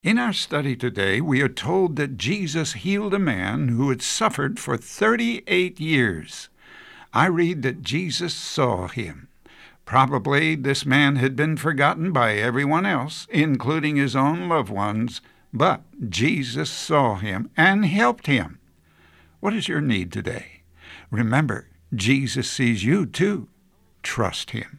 In our study today, we are told that Jesus healed a man who had suffered for 38 years. I read that Jesus saw him. Probably this man had been forgotten by everyone else, including his own loved ones, but Jesus saw him and helped him. What is your need today? Remember, Jesus sees you too. Trust him.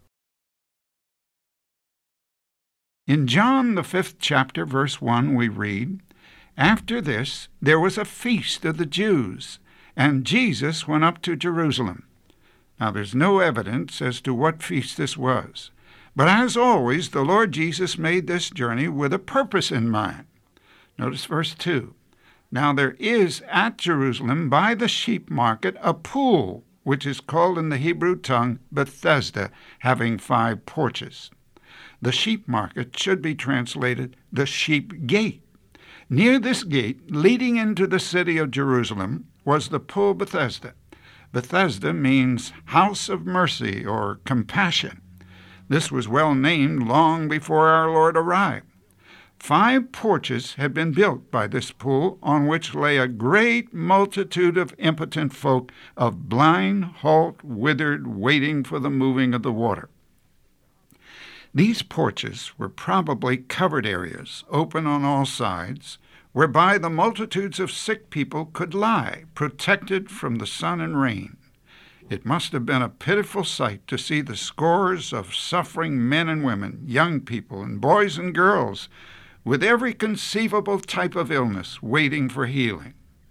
In John, the 5th chapter, verse 1, we read, "After this there was a feast of the Jews, and Jesus went up to Jerusalem." Now, there's no evidence as to what feast this was, but as always, the Lord Jesus made this journey with a purpose in mind. Notice verse 2. "Now there is at Jerusalem by the sheep market a pool, which is called in the Hebrew tongue Bethesda, having 5 porches." The sheep market should be translated the sheep gate. Near this gate, leading into the city of Jerusalem, was the pool Bethesda. Bethesda means house of mercy or compassion. This was well named long before our Lord arrived. 5 porches had been built by this pool, on which lay a great multitude of impotent folk, of blind, halt, withered, waiting for the moving of the water. These porches were probably covered areas, open on all sides, whereby the multitudes of sick people could lie, protected from the sun and rain. It must have been a pitiful sight to see the scores of suffering men and women, young people and boys and girls, with every conceivable type of illness waiting for healing.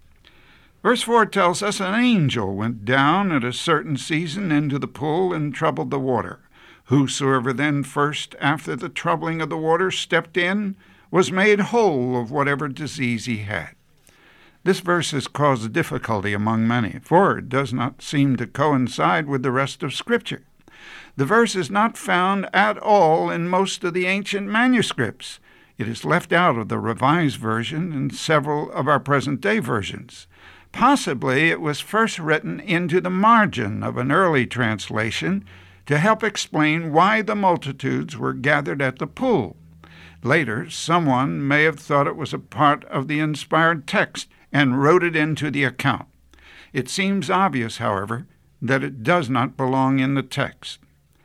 Verse 4 tells us an angel went down at a certain season into the pool and troubled the water. Whosoever then first, after the troubling of the water, stepped in, was made whole of whatever disease he had. This verse has caused difficulty among many, for it does not seem to coincide with the rest of Scripture. The verse is not found at all in most of the ancient manuscripts. It is left out of the Revised Version and several of our present-day versions. Possibly it was first written into the margin of an early translation to help explain why the multitudes were gathered at the pool. Later, someone may have thought it was a part of the inspired text and wrote it into the account. It seems obvious, however, that it does not belong in the text.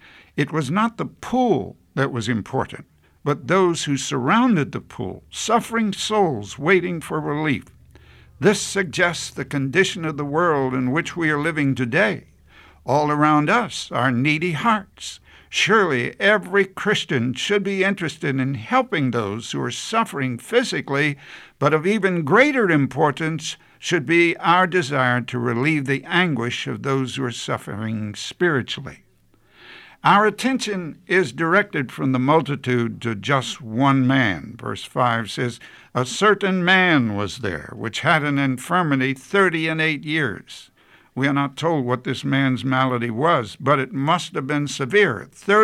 It was not the pool that was important, but those who surrounded the pool, suffering souls waiting for relief. This suggests the condition of the world in which we are living today. All around us are needy hearts. Surely every Christian should be interested in helping those who are suffering physically, but of even greater importance should be our desire to relieve the anguish of those who are suffering spiritually. Our attention is directed from the multitude to just one man. Verse 5 says, "A certain man was there, which had an infirmity 38 years. We are not told what this man's malady was, but it must have been severe,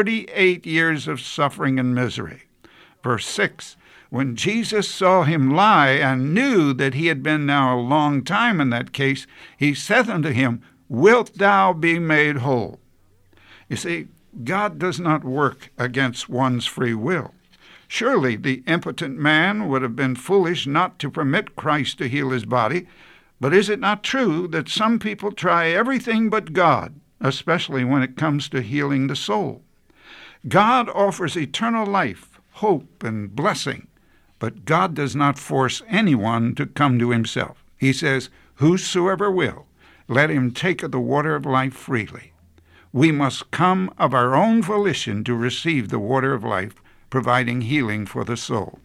38 years of suffering and misery. Verse 6, "When Jesus saw him lie and knew that he had been now a long time in that case, he said unto him, Wilt thou be made whole?" You see, God does not work against one's free will. Surely the impotent man would have been foolish not to permit Christ to heal his body. But is it not true that some people try everything but God, especially when it comes to healing the soul? God offers eternal life, hope, and blessing, but God does not force anyone to come to himself. He says, "Whosoever will, let him take of the water of life freely." We must come of our own volition to receive the water of life, providing healing for the soul.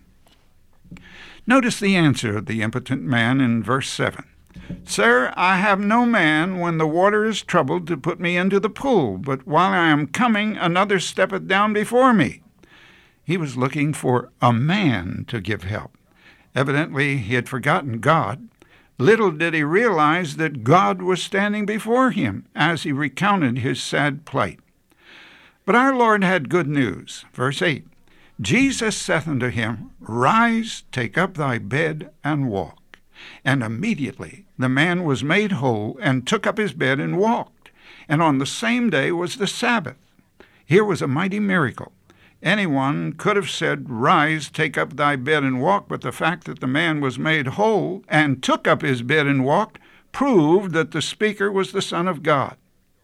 Notice the answer of the impotent man in verse 7. "Sir, I have no man when the water is troubled to put me into the pool, but while I am coming, another steppeth down before me." He was looking for a man to give help. Evidently, he had forgotten God. Little did he realize that God was standing before him as he recounted his sad plight. But our Lord had good news. Verse 8, "Jesus saith unto him, Rise, take up thy bed, and walk. And immediately the man was made whole, and took up his bed and walked. And on the same day was the Sabbath." Here was a mighty miracle. Anyone could have said, "Rise, take up thy bed and walk," but the fact that the man was made whole and took up his bed and walked proved that the speaker was the Son of God.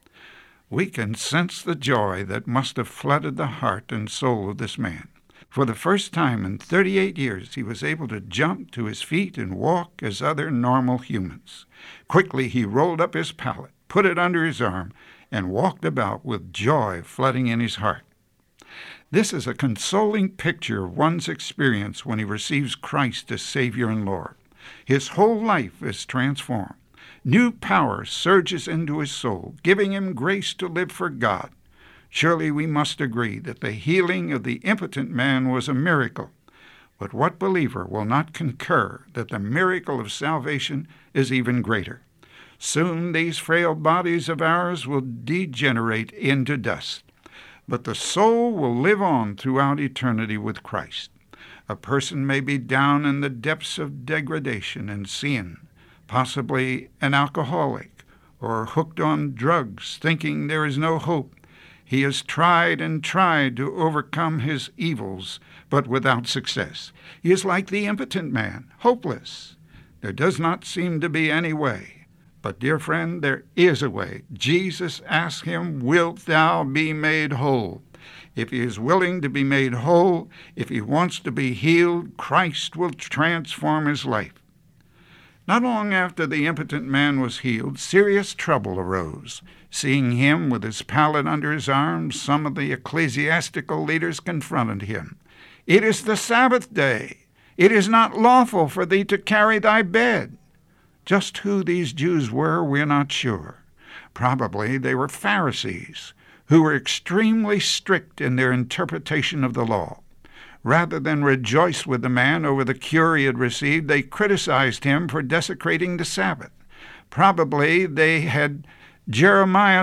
We can sense the joy that must have flooded the heart and soul of this man. For the first time in 38 years, he was able to jump to his feet and walk as other normal humans. Quickly, he rolled up his pallet, put it under his arm, and walked about with joy flooding in his heart. This is a consoling picture of one's experience when he receives Christ as Savior and Lord. His whole life is transformed. New power surges into his soul, giving him grace to live for God. Surely we must agree that the healing of the impotent man was a miracle. But what believer will not concur that the miracle of salvation is even greater? Soon these frail bodies of ours will degenerate into dust, but the soul will live on throughout eternity with Christ. A person may be down in the depths of degradation and sin, possibly an alcoholic, or hooked on drugs, thinking there is no hope. He has tried and tried to overcome his evils, but without success. He is like the impotent man, hopeless. There does not seem to be any way. But, dear friend, there is a way. Jesus asked him, "Wilt thou be made whole?" If he is willing to be made whole, if he wants to be healed, Christ will transform his life. Not long after the impotent man was healed, serious trouble arose. Seeing him with his pallet under his arm, some of the ecclesiastical leaders confronted him. "It is the Sabbath day. It is not lawful for thee to carry thy bed." Just who these Jews were, we're not sure. Probably they were Pharisees, who were extremely strict in their interpretation of the law. Rather than rejoice with the man over the cure he had received, they criticized him for desecrating the Sabbath. Probably they had Jeremiah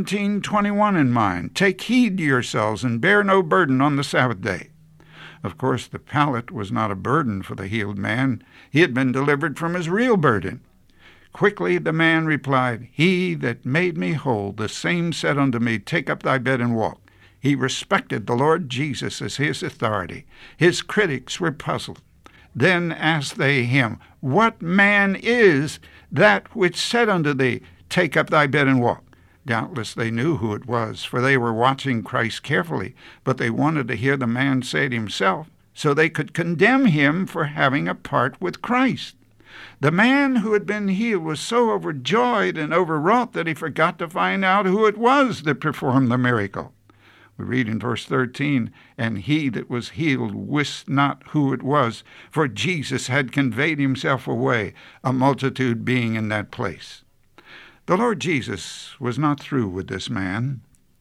17:21 in mind. "Take heed to yourselves and bear no burden on the Sabbath day." Of course, the pallet was not a burden for the healed man. He had been delivered from his real burden. Quickly the man replied, "He that made me whole, the same said unto me, Take up thy bed and walk." He respected the Lord Jesus as his authority. His critics were puzzled. Then asked they him, "What man is that which said unto thee, Take up thy bed and walk?" Doubtless they knew who it was, for they were watching Christ carefully, but they wanted to hear the man say it himself, so they could condemn him for having a part with Christ. The man who had been healed was so overjoyed and overwrought that he forgot to find out who it was that performed the miracle. We read in verse 13, "And he that was healed wist not who it was, for Jesus had conveyed himself away, a multitude being in that place." The Lord Jesus was not through with this man.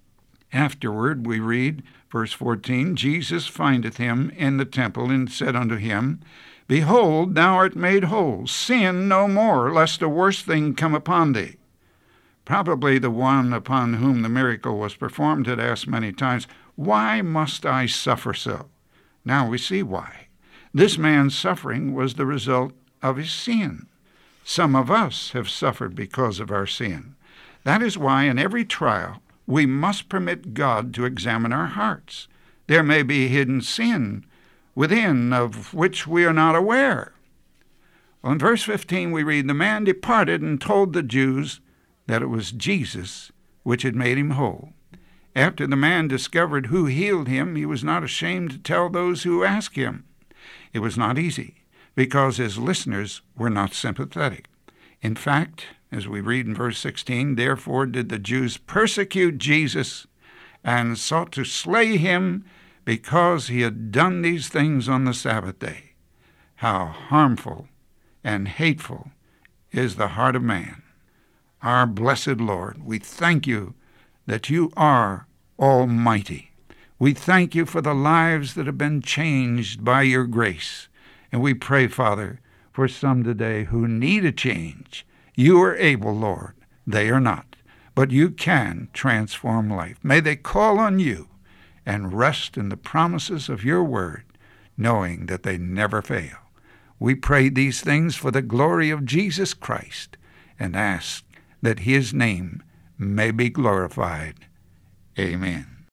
Afterward, we read, verse 14, "Jesus findeth him in the temple, and said unto him, Behold, thou art made whole. Sin no more, lest a worse thing come upon thee." Probably the one upon whom the miracle was performed had asked many times, "Why must I suffer so?" Now we see why. This man's suffering was the result of his sin. Some of us have suffered because of our sin. That is why in every trial we must permit God to examine our hearts. There may be hidden sin within of which we are not aware. Well, in verse 15 we read, "The man departed and told the Jews that it was Jesus which had made him whole." After the man discovered who healed him, he was not ashamed to tell those who asked him. It was not easy, because his listeners were not sympathetic. In fact, as we read in verse 16, "Therefore did the Jews persecute Jesus and sought to slay him, because he had done these things on the Sabbath day." How harmful and hateful is the heart of man. Our blessed Lord, we thank you that you are almighty. We thank you for the lives that have been changed by your grace. And we pray, Father, for some today who need a change. You are able, Lord. They are not. But you can transform life. May they call on you and rest in the promises of your word, knowing that they never fail. We pray these things for the glory of Jesus Christ and ask that his name may be glorified. Amen.